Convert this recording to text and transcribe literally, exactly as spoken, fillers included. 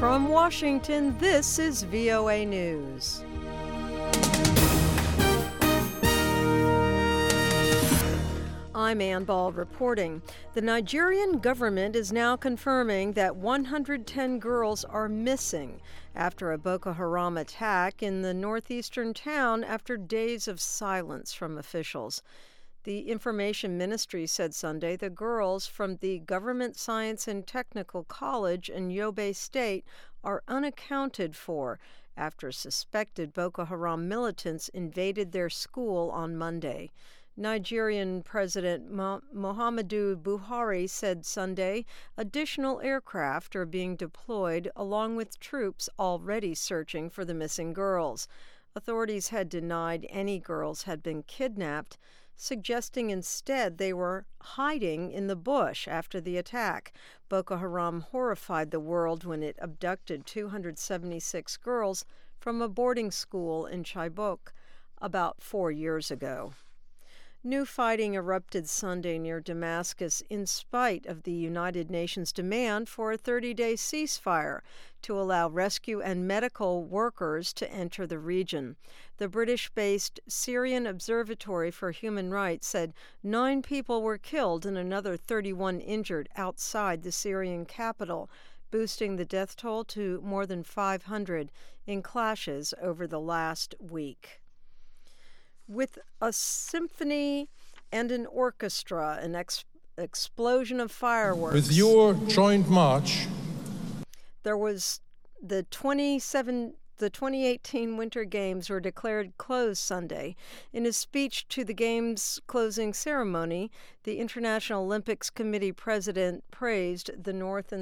From Washington, this is V O A News. I'm Ann Ball reporting. The Nigerian government is now confirming that one hundred ten girls are missing after a Boko Haram attack in the northeastern town after days of silence from officials. The Information Ministry said Sunday the girls from the Government Science and Technical College in Yobe State are unaccounted for after suspected Boko Haram militants invaded their school on Monday. Nigerian President Mo- Muhammadu Buhari said Sunday additional aircraft are being deployed along with troops already searching for the missing girls. Authorities had denied any girls had been kidnapped, suggesting instead they were hiding in the bush after the attack. Boko Haram horrified the world when it abducted two hundred seventy-six girls from a boarding school in Chibok about four years ago. New fighting erupted Sunday near Damascus in spite of the United Nations demand for a thirty-day ceasefire to allow rescue and medical workers to enter the region. The British-based Syrian Observatory for Human Rights said nine people were killed and another thirty-one injured outside the Syrian capital, boosting the death toll to more than five hundred in clashes over the last week. With a symphony and an orchestra, an ex- explosion of fireworks. With your joint march, there was the twenty-seven. The twenty eighteen Winter Games were declared closed Sunday. In his speech to the Games closing ceremony, the International Olympics Committee president praised the North and